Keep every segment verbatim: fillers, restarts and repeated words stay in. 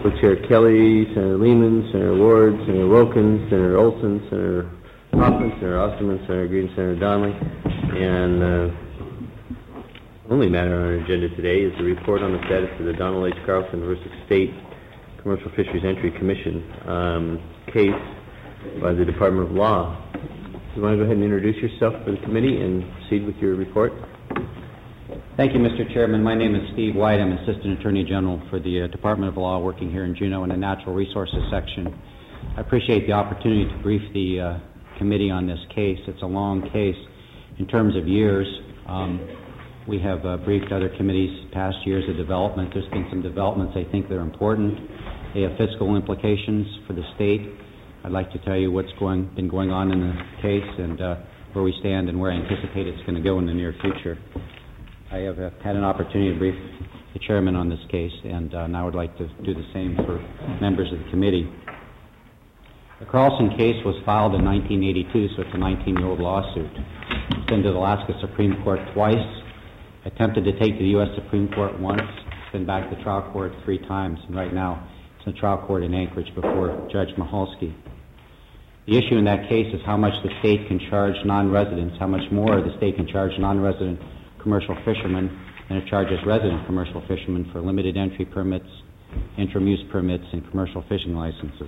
Co-Chair Kelly, Senator Lehman, Senator Ward, Senator Wilkins, Senator Olson, Senator Hoffman, Senator Osterman, Senator Green, Senator Donnelly. And uh, the only matter on our agenda today is the report on the status of the Donald H. Carlson versus State Commercial Fisheries Entry Commission um, case by the Department of Law. You want to go ahead and introduce yourself for the committee and proceed with your report? Thank you, Mister Chairman. My name is Steve White. I'm Assistant Attorney General for the uh, Department of Law, working here in Juneau in the Natural Resources section. I appreciate the opportunity to brief the uh, committee on this case. It's a long case in terms of years. Um, we have uh, briefed other committees past years of development. There's been some developments I think that are important. They have fiscal implications for the state. I'd like to tell you what's going, been going on in the case and uh, where we stand and where I anticipate it's going to go in the near future. I have uh, had an opportunity to brief the chairman on this case, and uh, now I would like to do the same for members of the committee. The Carlson case was filed in nineteen eighty-two, so it's a nineteen-year-old lawsuit. It's been to the Alaska Supreme Court twice, attempted to take to the U S Supreme Court once, it's been back to the trial court three times, and right now it's in the trial court in Anchorage before Judge Mahalski. The issue in that case is how much the state can charge non-residents, how much more the state can charge non-resident commercial fishermen than it charges resident commercial fishermen for limited entry permits, interim use permits, and commercial fishing licenses.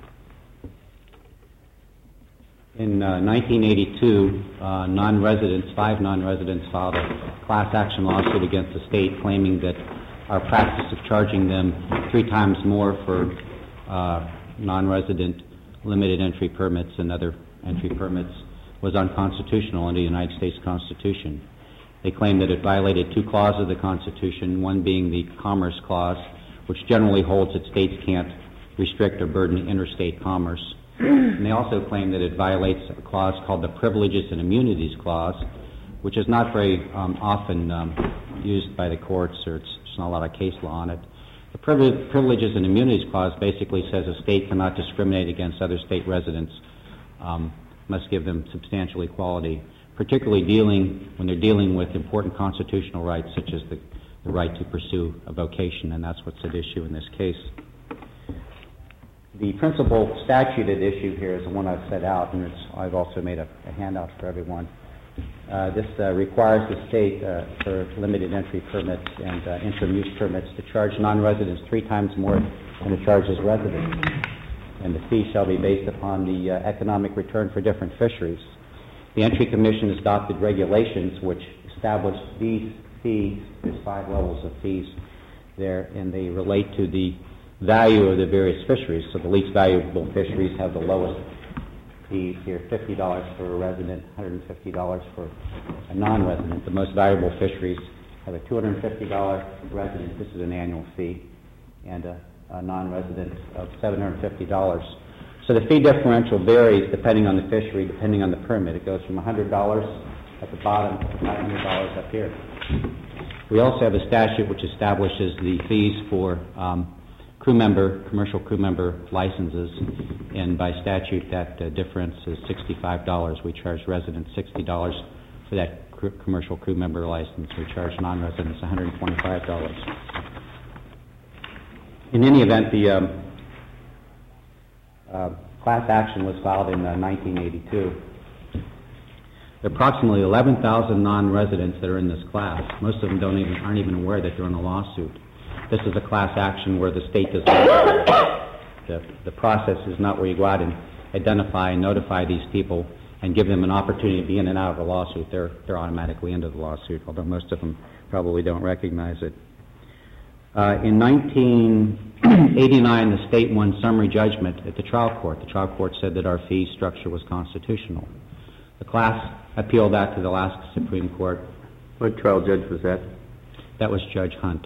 In uh, nineteen eighty-two, uh, non-residents, five non-residents filed a class action lawsuit against the state claiming that our practice of charging them three times more for uh, non-resident limited entry permits and other entry permits was unconstitutional under the United States Constitution. They claimed that it violated two clauses of the Constitution, one being the Commerce Clause, which generally holds that states can't restrict or burden interstate commerce. And they also claimed that it violates a clause called the Privileges and Immunities Clause, which is not very um, often um, used by the courts, or it's, there's not a lot of case law on it. The Priv- Privileges and Immunities Clause basically says a state cannot discriminate against other state residents, um, must give them substantial equality, particularly dealing when they're dealing with important constitutional rights such as the, the right to pursue a vocation, and that's what's at issue in this case. The principal statute at issue here is the one I've set out, and it's, I've also made a, a handout for everyone. Uh, this uh, requires the state uh, for limited entry permits and uh, interim use permits to charge non-residents three times more than it charges residents, and the fee shall be based upon the uh, economic return for different fisheries. The Entry Commission has adopted regulations which establish these fees. There's five levels of fees there, and they relate to the value of the various fisheries. So the least valuable fisheries have the lowest fees here, fifty dollars for a resident, one hundred fifty dollars for a non-resident. The most valuable fisheries have a two hundred fifty dollars resident, this is an annual fee, and a, a non-resident of seven hundred fifty dollars. So the fee differential varies depending on the fishery, depending on the permit. It goes from one hundred dollars at the bottom to five hundred dollars up here. We also have a statute which establishes the fees for um, crew member, commercial crew member licenses, and by statute that uh, difference is sixty-five dollars. We charge residents sixty dollars for that cr- commercial crew member license. We charge non-residents one hundred twenty-five dollars. In any event, the um, uh, class action was filed in uh, nineteen eighty-two. There are approximately eleven thousand non-residents that are in this class. Most of them don't even aren't even aware that they're in a lawsuit. This is a class action where the state does not, the, the process is not where you go out and identify and notify these people and give them an opportunity to be in and out of a lawsuit. They're, they're automatically into the lawsuit, although most of them probably don't recognize it. Uh, in nineteen eighty-nine, the state won summary judgment at the trial court. The trial court said that our fee structure was constitutional. The class appealed that to the Alaska Supreme Court. What trial judge was that? That was Judge Hunt.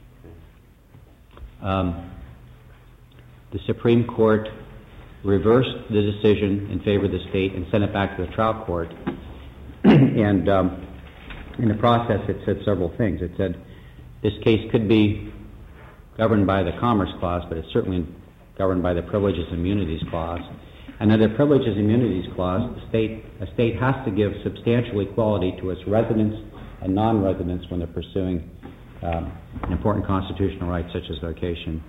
Um, the Supreme Court reversed the decision in favor of the state and sent it back to the trial court. and um, in the process, it said several things. It said this case could be governed by the Commerce Clause, but it's certainly governed by the Privileges and Immunities Clause. And under the Privileges and Immunities Clause, the state, a state has to give substantial equality to its residents and non-residents when they're pursuing um, an important constitutional right such as vocation.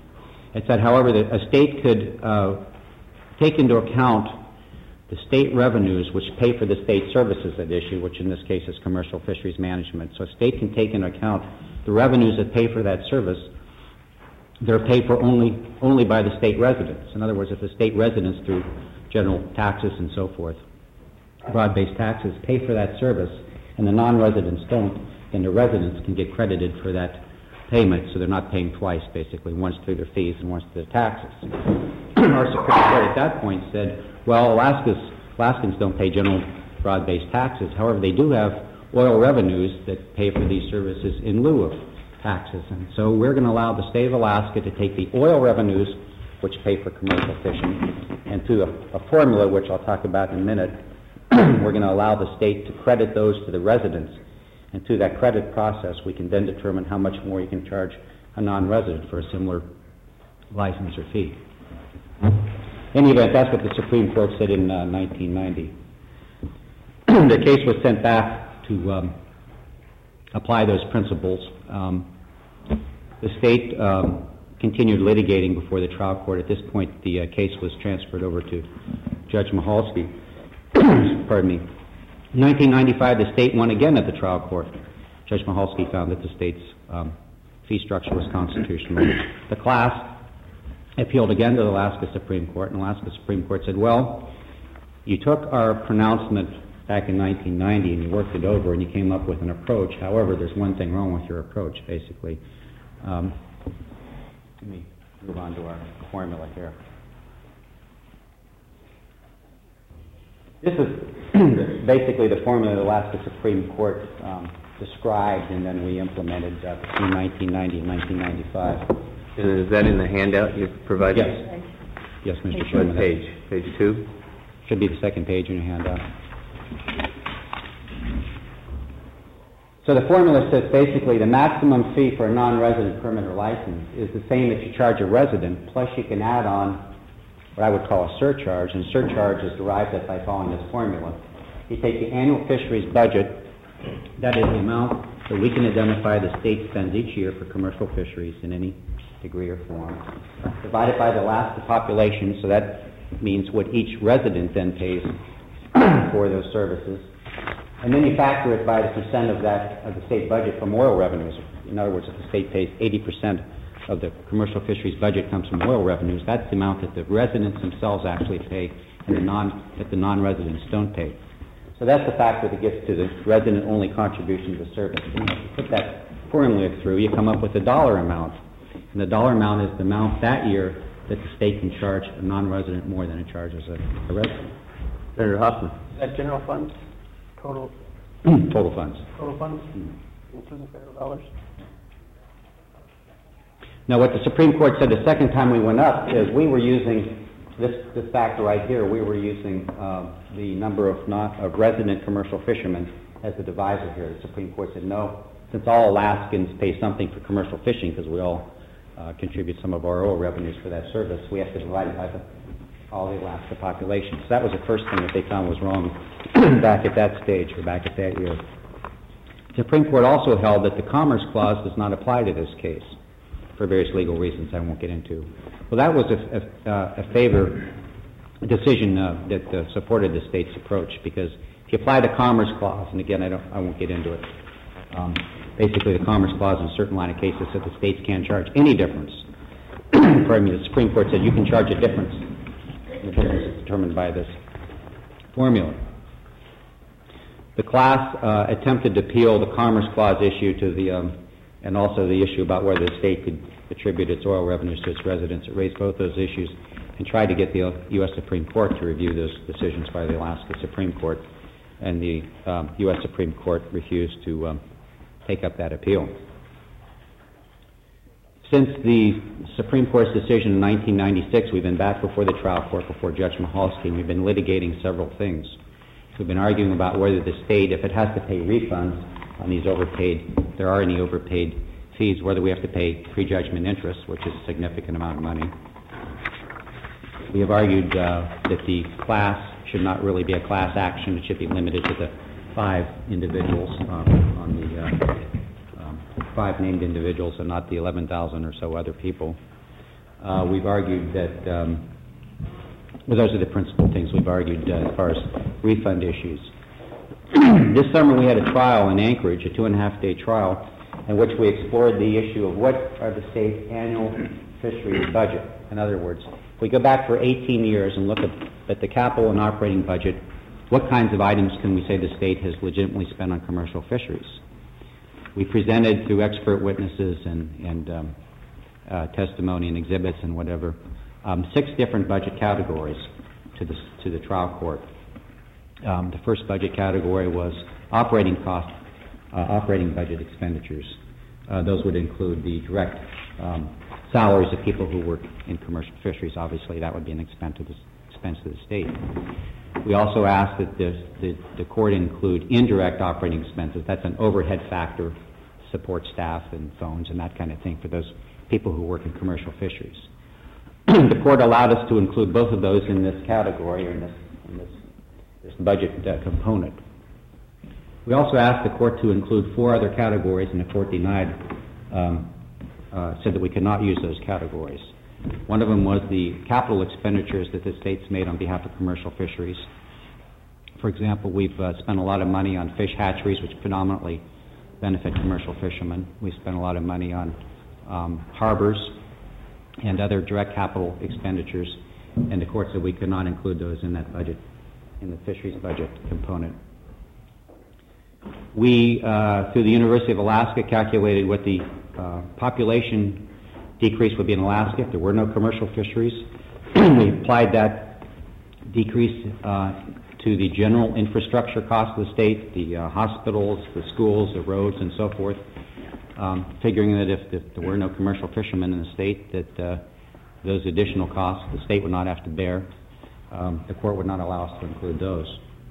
It said, however, that a state could uh, take into account the state revenues which pay for the state services at issue, which in this case is commercial fisheries management. So a state can take into account the revenues that pay for that service. They're paid for only only by the state residents. In other words, if the state residents, through general taxes and so forth, broad-based taxes, pay for that service, and the non-residents don't, then the residents can get credited for that payment, so they're not paying twice, basically, once through their fees and once through their taxes. Our Supreme Court at that point said, well, Alaska's, Alaskans don't pay general broad-based taxes. However, they do have oil revenues that pay for these services in lieu of taxes. And so we're going to allow the state of Alaska to take the oil revenues, which pay for commercial fishing, and through a, a formula, which I'll talk about in a minute, we're going to allow the state to credit those to the residents. And through that credit process, we can then determine how much more you can charge a non-resident for a similar license or fee. In any event, that's what the Supreme Court said in uh, nineteen ninety. The case was sent back to um, apply those principles. Um, the state um, continued litigating before the trial court. At this point, the uh, case was transferred over to Judge Mahalski. Pardon me. In nineteen ninety-five, the state won again at the trial court. Judge Mahalski found that the state's um, fee structure was constitutional. The class appealed again to the Alaska Supreme Court, and the Alaska Supreme Court said, well, you took our pronouncement back in nineteen ninety and you worked it over and you came up with an approach. However, there's one thing wrong with your approach, basically. Um, let me move on to our formula here. This is basically the formula the Alaska Supreme Court um, described, and then we implemented uh, between nineteen ninety and nineteen ninety-five. And is that in the handout you've provided? Yes. Yes, Mister Chairman. What page? Page two? Should be the second page in your handout. So the formula says basically the maximum fee for a non-resident permit or license is the same that you charge a resident, plus you can add on what I would call a surcharge, and surcharge is derived at by following this formula. You take the annual fisheries budget, that is the amount that we can identify the state spends each year for commercial fisheries in any degree or form, divided by the Alaska population, so that means what each resident then pays for those services. And then you factor it by the percent of that, of the state budget from oil revenues. In other words, if the state pays eighty percent of the commercial fisheries budget comes from oil revenues, that's the amount that the residents themselves actually pay and the non, that the non-residents don't pay. So that's the factor that gets to the resident-only contribution to the service. And if you put that formula through, you come up with a dollar amount. And the dollar amount is the amount that year that the state can charge a non-resident more than it charges a, a resident. Senator Hoffman. Is that general funds? Total, Total funds. total funds, including federal dollars? Now, what the Supreme Court said the second time we went up is we were using this, this factor right here. We were using uh, the number of, non, of resident commercial fishermen as the divisor here. The Supreme Court said no, since all Alaskans pay something for commercial fishing because we all uh, contribute some of our oil revenues for that service, we have to divide it by the, all the Alaska population. So that was the first thing that they found was wrong back at that stage or back at that year. The Supreme Court also held that the Commerce Clause does not apply to this case, for various legal reasons I won't get into. Well, that was a, a, a favor a decision uh, that uh, supported the state's approach, because if you apply the Commerce Clause, and again, I, don't, I won't get into it, um, basically the Commerce Clause in a certain line of cases said the states can't charge any difference. Pardon me, the Supreme Court said you can charge a difference. The difference is determined by this formula. The class uh, attempted to appeal the Commerce Clause issue to the um, and also the issue about whether the state could attribute its oil revenues to its residents. It raised both those issues and tried to get the U S Supreme Court to review those decisions by the Alaska Supreme Court, and the um, U S Supreme Court refused to um, take up that appeal. Since the Supreme Court's decision in nineteen ninety-six, we've been back before the trial court, before Judge Mahalski, and we've been litigating several things. We've been arguing about whether the state, if it has to pay refunds on these overpaid, if there are any overpaid fees, whether we have to pay prejudgment interest, which is a significant amount of money. We have argued uh, that the class should not really be a class action. It should be limited to the five individuals uh, on the uh, um, five named individuals and not the eleven thousand or so other people. uh, we've argued that, um, well, those are the principal things we've argued uh, as far as refund issues. This summer we had a trial in Anchorage, a two and a half day trial, in which we explored the issue of what are the state's annual fisheries budget. In other words, if we go back for eighteen years and look at, at the capital and operating budget, what kinds of items can we say the state has legitimately spent on commercial fisheries? We presented through expert witnesses and, and um, uh, testimony and exhibits and whatever, um, six different budget categories to the, to the trial court. Um, the first budget category was operating cost, uh, operating budget expenditures. Uh, those would include the direct um, salaries of people who work in commercial fisheries. Obviously, that would be an expense to the, expense to the state. We also asked that the, the, the court include indirect operating expenses. That's an overhead factor, support staff and phones and that kind of thing for those people who work in commercial fisheries. The court allowed us to include both of those in this category or in this, in this, this budget uh, component. We also asked the court to include four other categories, and the court denied, um, uh, said that we could not use those categories. One of them was the capital expenditures that the state's made on behalf of commercial fisheries. For example, we've uh, spent a lot of money on fish hatcheries, which predominantly benefit commercial fishermen. We spent a lot of money on um, harbors and other direct capital expenditures, and the court said we could not include those in that budget, in the fisheries budget component. We, uh, through the University of Alaska, calculated what the uh, population decrease would be in Alaska if there were no commercial fisheries. We applied that decrease uh, to the general infrastructure costs of the state, the uh, hospitals, the schools, the roads, and so forth, um, figuring that if, if there were no commercial fishermen in the state, that uh, those additional costs the state would not have to bear. Um, the court would not allow us to include those.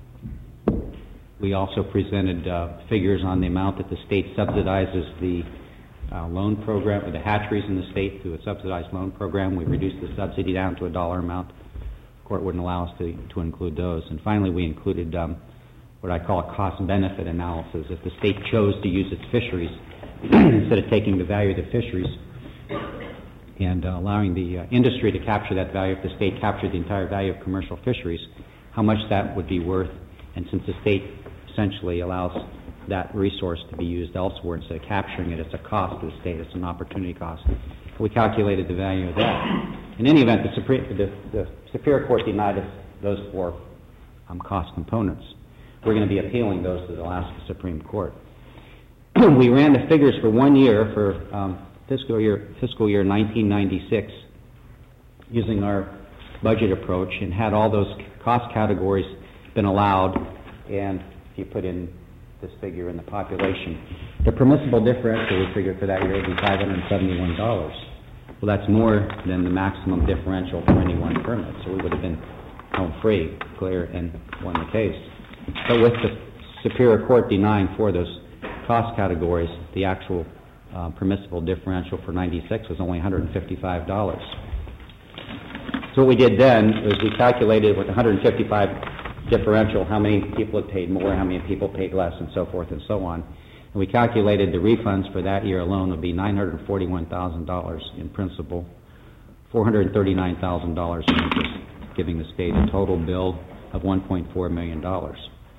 We also presented uh, figures on the amount that the state subsidizes the uh, loan program, or the hatcheries in the state through a subsidized loan program. We reduced the subsidy down to a dollar amount. The court wouldn't allow us to, to include those. And finally, we included um, what I call a cost-benefit analysis. If the state chose to use its fisheries, instead of taking the value of the fisheries and uh, allowing the uh, industry to capture that value, if the state captured the entire value of commercial fisheries, how much that would be worth. And since the state essentially allows that resource to be used elsewhere instead of capturing it, it's a cost to the state, it's an opportunity cost. We calculated the value of that. In any event, the, Supre- the, the Superior Court denied us those four um, cost components. We're going to be appealing those to the Alaska Supreme Court. We ran the figures for one year, for um, fiscal year fiscal year nineteen ninety-six, using our budget approach, and had all those cost categories been allowed, and if you put in this figure in the population, the permissible differential we figured for that year would be five hundred seventy-one dollars. Well, that's more than the maximum differential for any one permit, so we would have been home free, clear, and won the case. But with the Superior Court denying for those cost categories, the actual uh, permissible differential for ninety-six was only one hundred fifty-five dollars. So what we did then is we calculated with one hundred fifty-five differential how many people had paid more, how many people paid less, and so forth and so on. And we calculated the refunds for that year alone would be nine hundred forty-one thousand dollars in principal, four hundred thirty-nine thousand dollars in interest, giving the state a total bill of one point four million dollars.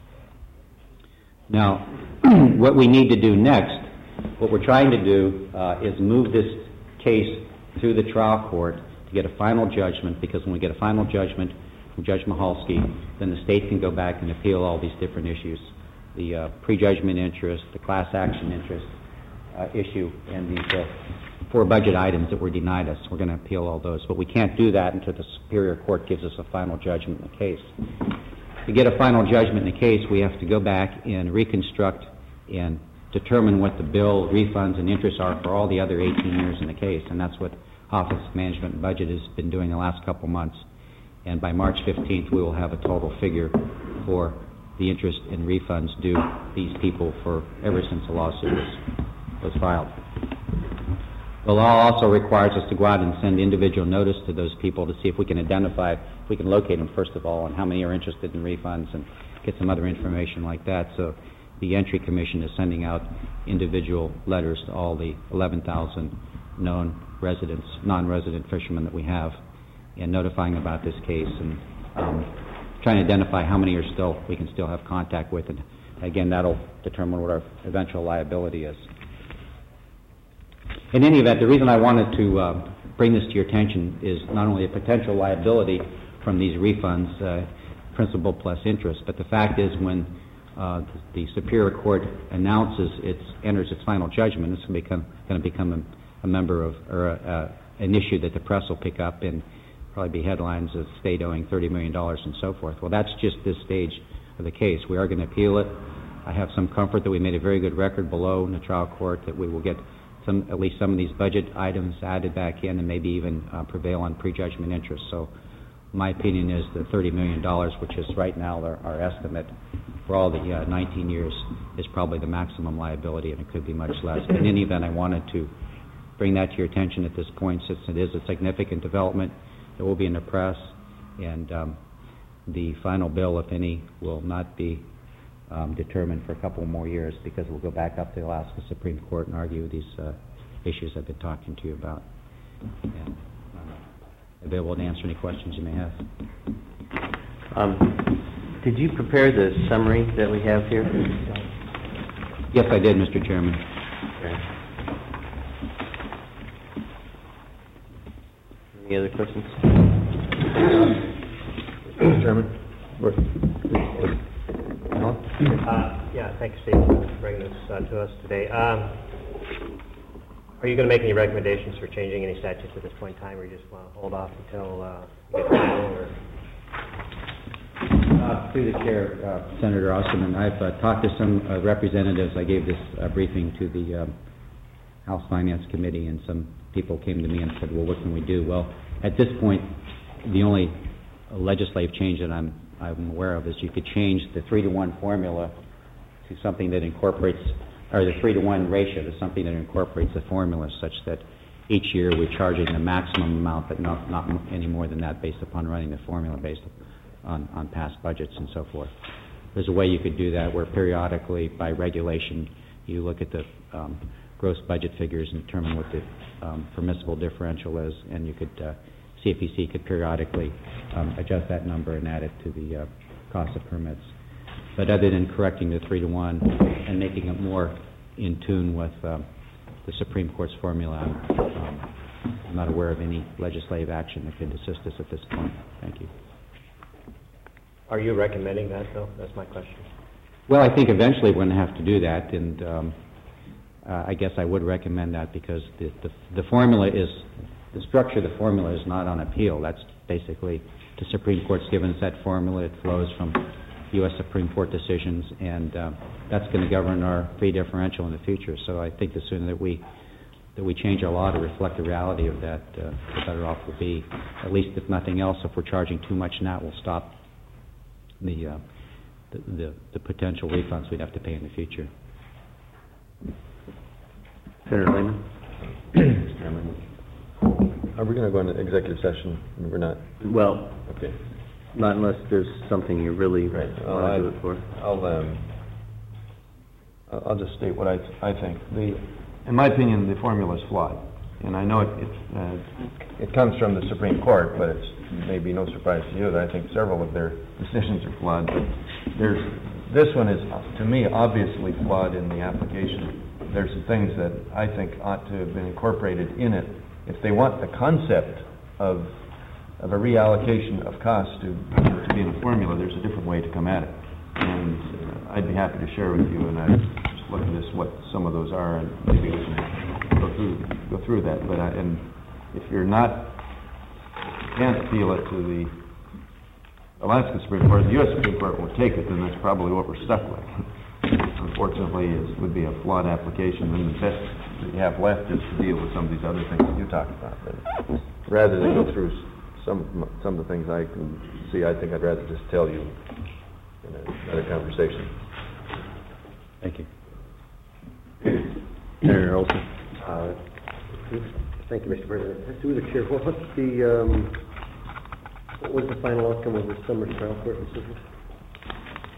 Now, what we need to do next, what we're trying to do uh, is move this case through the trial court to get a final judgment, because when we get a final judgment from Judge Mahalski, then the state can go back and appeal all these different issues, the uh, prejudgment interest, the class action interest uh, issue, and these uh, four budget items that were denied us. We're going to appeal all those, but we can't do that until the Superior Court gives us a final judgment in the case. To get a final judgment in the case, we have to go back and reconstruct and determine what the bill, refunds, and interests are for all the other eighteen years in the case, and that's what Office of Management and Budget has been doing the last couple months. And by March fifteenth, we will have a total figure for the interest and refunds due these people for ever since the lawsuit was, was filed. The law also requires us to go out and send individual notice to those people to see if we can identify, if we can locate them first of all, and how many are interested in refunds, and get some other information like that. So the Entry Commission is sending out individual letters to all the eleven thousand known residents, non-resident fishermen that we have, and notifying about this case, and um, trying to identify how many are still, we can still have contact with, and again, that'll determine what our eventual liability is. In any event, the reason I wanted to uh, bring this to your attention is not only a potential liability from these refunds, uh, principal plus interest, but the fact is when uh, the Superior Court announces its, enters its final judgment, it's going to become, going to become a, a member of, or a, uh, an issue that the press will pick up and probably be headlines of state owing thirty million dollars and so forth. Well, that's just this stage of the case. We are going to appeal it. I have some comfort that we made a very good record below in the trial court, that we will get some, at least some of these budget items added back in, and maybe even uh, prevail on prejudgment interest. So my opinion is the thirty million dollars, which is right now our, our estimate for all the uh, nineteen years, is probably the maximum liability, and it could be much less. But in any event, I wanted to bring that to your attention at this point, since it is a significant development. It will be in the press, and um, the final bill, if any, will not be um, determined for a couple more years, because we'll go back up to the Alaska Supreme Court and argue these uh, issues I've been talking to you about. And I'm available to answer any questions you may have. Um, did you prepare the summary that we have here? Yes, I did, Mister Chairman. Okay. Any other questions? Mister Chairman? Uh, yeah, thank you, Steve, for bringing this uh, to us today. Um, are you going to make any recommendations for changing any statutes at this point in time, or you just want to hold off until uh, you get the bill, or? Uh, through the chair, uh, Senator Osterman, I've uh, talked to some uh, representatives. I gave this uh, briefing to the um, House Finance Committee, and some people came to me and said, well, what can we do? Well, at this point, the only legislative change that I'm, I'm aware of is you could change the three to one formula to something that incorporates, or the three to one ratio to something that incorporates the formula, such that each year we're charging the maximum amount, but not, not any more than that, based upon running the formula based on, on past budgets and so forth. There's a way you could do that where periodically, by regulation, you look at the um, gross budget figures and determine what the um, permissible differential is, and you could, uh, C F E C could periodically um, adjust that number and add it to the uh, cost of permits. But other than correcting the three to one and making it more in tune with um, the Supreme Court's formula, I'm, um, I'm not aware of any legislative action that could assist us at this point. Thank you. Are you recommending that, though? That's my question. Well, I think eventually we're going to have to do that, and um, uh, I guess I would recommend that, because the, the, the formula is, the structure of the formula is not on appeal. That's basically, the Supreme Court's given us that formula. It flows from U S Supreme Court decisions, and uh, that's going to govern our fee differential in the future. So I think the sooner that we that we change our law to reflect the reality of that, uh, the better off we'll be. At least, if nothing else, if we're charging too much now, we'll stop the uh, the, the, the potential refunds we'd have to pay in the future. Senator Lehman? Are we going to go into executive session? We're not. Well, Okay. not unless there's something you really Right. Well, want I- to do it for. I'll, um, I'll I'll just state what I, I think. The, in my opinion, the formula is flawed. And I know it, it, uh, it comes from the Supreme Court, but it's maybe no surprise to you that I think several of their decisions are flawed. But there's, this one is, to me, obviously flawed in the application. There's some things that I think ought to have been incorporated in it. If they want the concept of of a reallocation of costs to, to be in the formula, there's a different way to come at it. And uh, I'd be happy to share with you, and I just look at this, what some of those are, and maybe we can go through, go through that. But I, and if you're not, can't appeal it to the Alaska Supreme Court, the U S Supreme Court will take it, then that's probably what we're stuck with. Unfortunately, it would be a flawed application, and the best that you have left is to deal with some of these other things that you talked about. But rather than go through some some of the things I can see, I think I'd rather just tell you in another conversation. Thank you. Senator Olson? Uh, Thank you, Mister President. Through the chair, what- what's the, um, what was the final outcome of the summer trial court decision?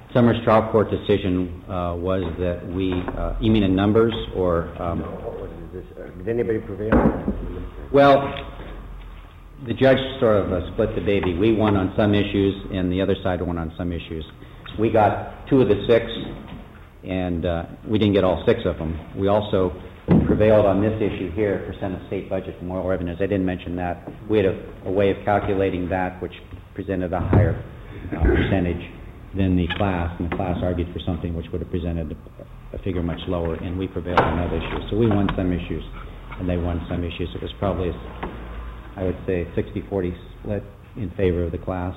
Summer's trial court decision uh, was that we, uh, you mean in numbers or? um, What was it, this, uh, did anybody prevail? Well, the judge sort of uh, split the baby. We won on some issues, and the other side won on some issues. We got two of the six, and uh, we didn't get all six of them. We also prevailed on this issue here, percent of state budget from oil revenues. I didn't mention that. We had a, a way of calculating that, which presented a higher uh, percentage than the class, and the class argued for something which would have presented a, a figure much lower, and we prevailed on that issue. So we won some issues, and they won some issues. It was probably, a, I would say, a sixty forty split in favor of the class.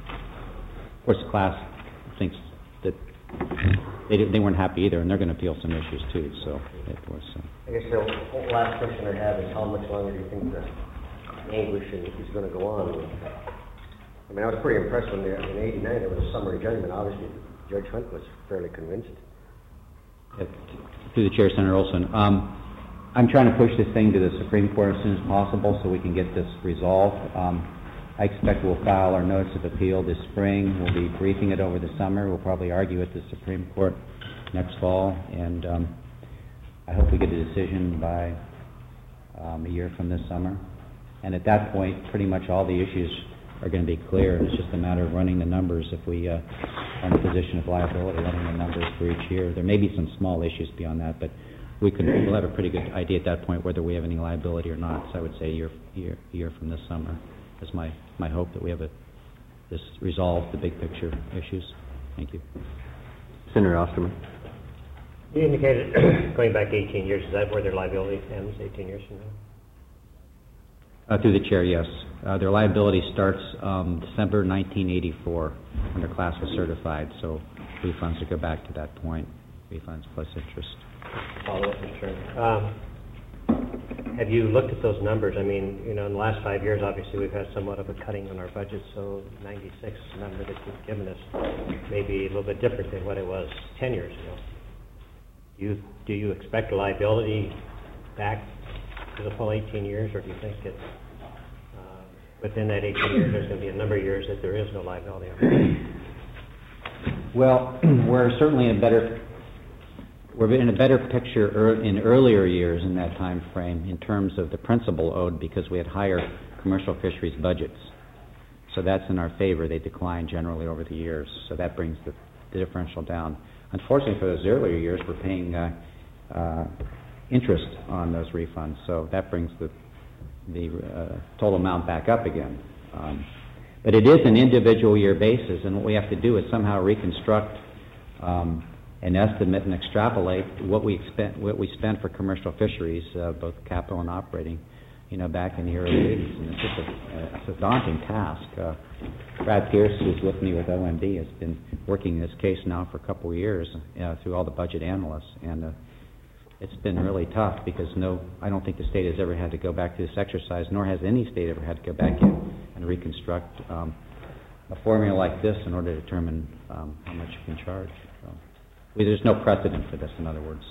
Of course, the class thinks that they, didn't- they weren't happy either, and they're going to appeal some issues too, so it was... Uh, I guess the whole last question I have is how much longer do you think the anguish is going to go on? I mean, I was pretty impressed when there, in eighty-nine there was a summary judgment. Obviously, Judge Hunt was fairly convinced. Uh, Through the chair, Senator Olson. Um, I'm trying to push this thing to the Supreme Court as soon as possible so we can get this resolved. Um, I expect we'll file our notice of appeal this spring. We'll be briefing it over the summer. We'll probably argue at the Supreme Court next fall, and um, I hope we get a decision by um, a year from this summer. And at that point, pretty much all the issues are going to be clear. It's just a matter of running the numbers. If we uh, are in a position of liability, running the numbers for each year. There may be some small issues beyond that, but we could, we'll have a pretty good idea at that point whether we have any liability or not. So I would say a year, year, year from this summer is my, my hope that we have a, this resolve the big picture issues. Thank you. Senator Osterman. You indicated going back eighteen years. Is that where their liability ends, eighteen years from now? Uh, through the chair, yes. Uh, their liability starts um, December nineteen eighty-four when their class was certified, so refunds would go back to that point, refunds plus interest. Follow up, Mister Chairman. Um, have you looked at those numbers? I mean, you know, in the last five years, obviously, we've had somewhat of a cutting on our budget, so ninety-six number that you've given us may be a little bit different than what it was ten years ago. Do you, do you expect a liability back to the full eighteen years, or do you think it's uh, within that eighteen years, there's going to be a number of years that there is no liability on it? Well, we're certainly in a better, we're in a better picture er, in earlier years in that time frame in terms of the principal owed because we had higher commercial fisheries budgets. So that's in our favor. They decline generally over the years, so that brings the, the differential down. Unfortunately, for those earlier years, we're paying uh, uh, interest on those refunds, so that brings the the uh, total amount back up again. Um, but it is an individual year basis, and what we have to do is somehow reconstruct um, an estimate and extrapolate what we spent what we spent for commercial fisheries, uh, both capital and operating, you know, back in the early eighties, and it's just a, uh, it's a daunting task. Uh, Brad Pierce, who's with me with O M D, has been working this case now for a couple of years uh, through all the budget analysts, and uh, it's been really tough because no, I don't think the state has ever had to go back to this exercise, nor has any state ever had to go back in and reconstruct um, a formula like this in order to determine um, how much you can charge. So, well, there's no precedent for this, in other words.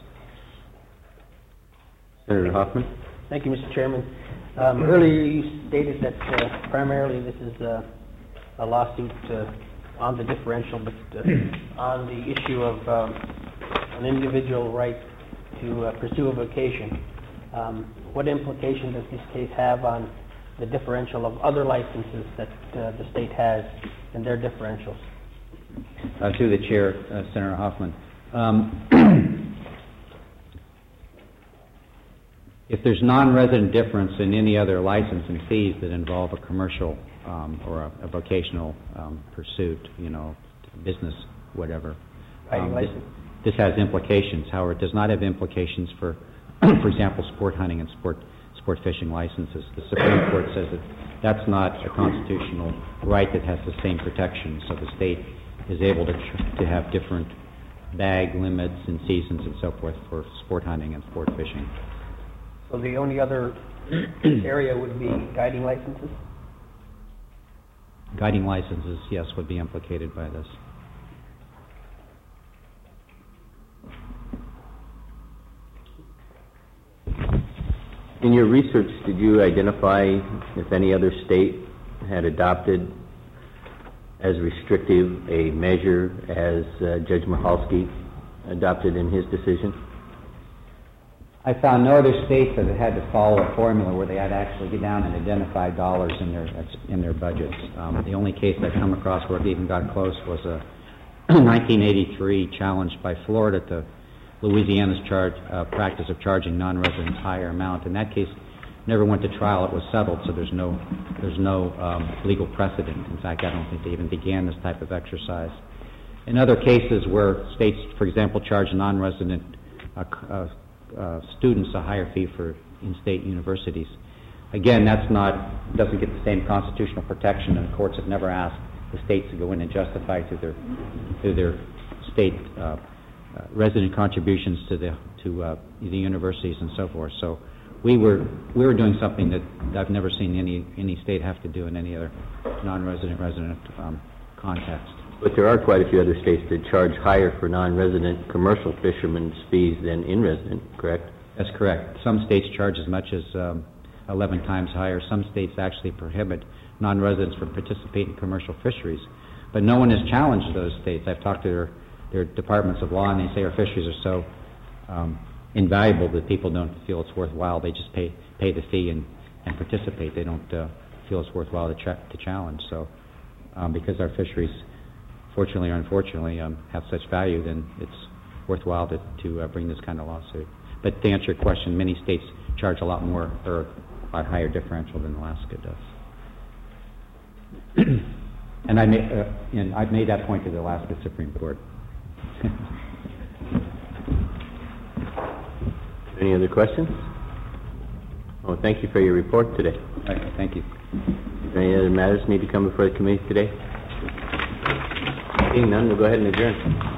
Senator Hoffman. Thank you, Mister Chairman. Um, earlier you stated that uh, primarily this is uh, a lawsuit uh, on the differential, but uh, on the issue of um, an individual right to uh, pursue a vocation. Um, what implication does this case have on the differential of other licenses that uh, the state has and their differentials? Uh, through the chair, uh, Senator Hoffman. Um, if there's non-resident difference in any other license and fees that involve a commercial um, or a, a vocational um, pursuit, you know, business, whatever, um, this, this has implications. However, it does not have implications for, for example, sport hunting and sport sport fishing licenses. The Supreme Court says that that's not a constitutional right that has the same protection. So the state is able to to have different bag limits and seasons and so forth for sport hunting and sport fishing. So the only other area would be guiding licenses? Guiding licenses, yes, would be implicated by this. In your research, did you identify if any other state had adopted as restrictive a measure as uh, Judge Michalski adopted in his decision? I found no other states that had to follow a formula where they had to actually get down and identify dollars in their in their budgets. Um, the only case I've come across where it even got close was a nineteen eighty-three challenge by Florida to Louisiana's charge, uh, practice of charging non-residents higher amount. In that case, never went to trial. It was settled, so there's no there's no um, legal precedent. In fact, I don't think they even began this type of exercise. In other cases where states, for example, charge non-resident uh, uh, uh, students a higher fee for in-state universities, again, that's not doesn't get the same constitutional protection, and the courts have never asked the states to go in and justify through their through their state uh, uh, resident contributions to the to uh, the universities and so forth. So we were we were doing something that I've never seen any any state have to do in any other non-resident resident um, context. But there are quite a few other states that charge higher for non-resident commercial fishermen's fees than in-resident, correct? That's correct. Some states charge as much as um, eleven times higher. Some states actually prohibit non-residents from participating in commercial fisheries. But no one has challenged those states. I've talked to their, their departments of law, and they say our fisheries are so um, invaluable that people don't feel it's worthwhile. They just pay pay the fee and, and participate. They don't uh, feel it's worthwhile to, tra- to challenge. So um, because our fisheries, fortunately or unfortunately, um, have such value, then it's worthwhile to, to uh, bring this kind of lawsuit. But to answer your question, many states charge a lot more or a lot higher differential than Alaska does. and I made, uh, and I've made that point to the Alaska Supreme Court. Any other questions? Oh, thank you for your report today. Okay, thank you. Any other matters need to come before the committee today? Seeing none, we'll go ahead and adjourn.